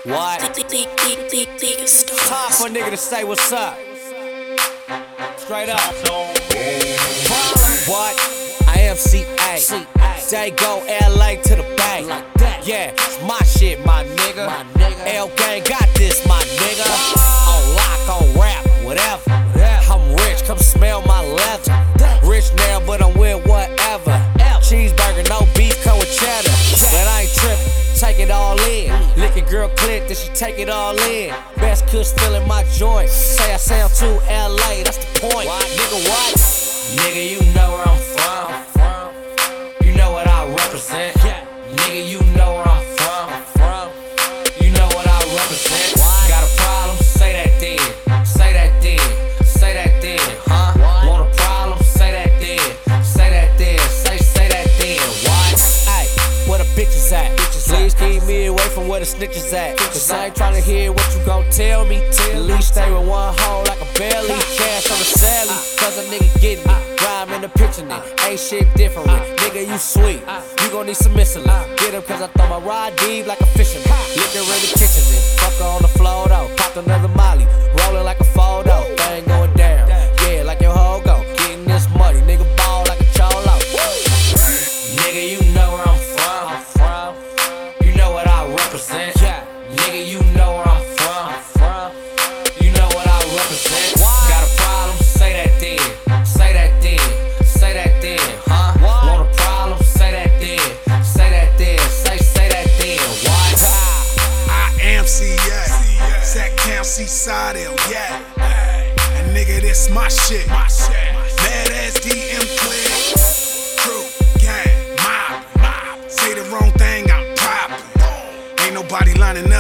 What? Time for a nigga to say what's up. Straight up. What? I am CA. Say go LA to the bank. Yeah, it's my shit, my nigga. L Gang got this, my nigga. On lock, on rap, whatever. I'm rich, come smell my leather. Rich now, but I'm with whatever. Cheeseburger, no beef, come with cheddar. But I ain't trippin', take it all in. Lick a girl click, then she take it all in. Best kush still in my joint. Say I sound too LA, that's the point. Nigga, what? Nigga, you know where I'm from. You know what I represent. Nigga, you know where I'm from. You know what I represent. Got a problem? Say that then. Say that then. Say that then. Huh? Want a problem? Say that then. Say that then. Say that then. What? Ay, where the bitches at? Please keep me away from where the snitches at. Cause I ain't tryna hear what you gon' tell me. At least stay with one hole like a belly. Cash on the sally, cause a nigga get me. Rhyme in the picture, ain't shit different. Nigga, you sweet, you gon' need some missile. Get him cause I throw my rod deep like a fisherman. Liquor in the kitchen, then fuck her on the floor though. Popped another molly, rolling like a photo. Thing going down, yeah, like your hoe go. Getting this money, nigga ball like a cholo. Nigga, you know where I'm from. You know what I represent. Nigga, you know where I'm from. You know what I represent. Got a problem? Say that then. Say that then. Say that then. Huh? Want a problem? Say that then. Say that then. Say that then. What? I am CA. Sac Town, Seaside, yeah. And nigga, this my shit. Bad ass DM click. Crew, gang, mob. Say the wrong thing, I'm poppin'. Ain't nobody lining up.